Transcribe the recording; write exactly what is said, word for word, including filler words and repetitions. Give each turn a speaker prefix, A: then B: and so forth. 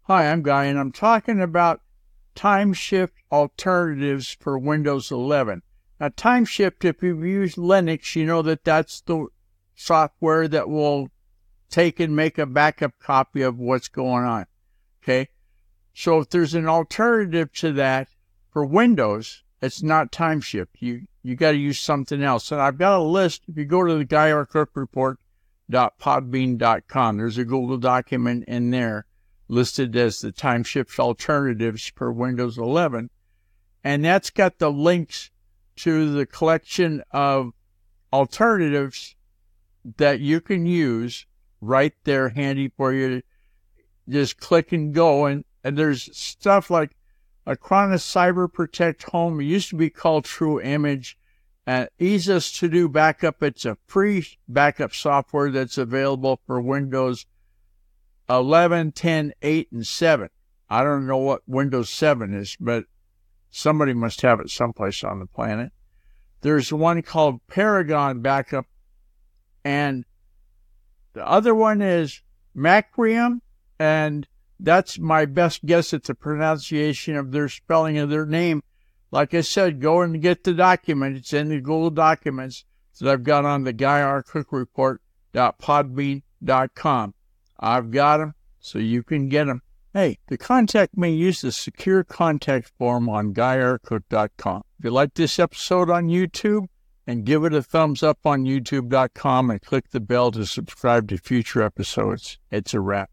A: Hi, I'm Guy, and I'm talking about TimeShift alternatives for Windows eleven. Now, TimeShift, if you've used Linux, you know that that's the software that will take and make a backup copy of what's going on, okay? So if there's an alternative to that for Windows, it's not TimeShift. You you got to use something else. And I've got a list. If you go to the guy r cook report dot podbean dot com, there's a Google document in there listed as the TimeShift alternatives for Windows eleven. And that's got the links to the collection of alternatives that you can use right there handy for you to just click and go. And, and there's stuff like Acronis Cyber Protect Home. It used to be called True Image. And Easus To Do Backup. It's a free backup software that's available for Windows eleven, ten, eight, and seven. I don't know what Windows seven is, but somebody must have it someplace on the planet. There's one called Paragon Backup, and the other one is Macrium, and that's my best guess at the pronunciation of their spelling of their name. Like I said, go and get the document. It's in the Google Documents that I've got on the guy r cook report dot podbean dot com. I've got them, so you can get them. Hey, to contact me, use the secure contact form on guy r cook dot com. If you like this episode on YouTube, and give it a thumbs up on youtube dot com and click the bell to subscribe to future episodes. It's a wrap.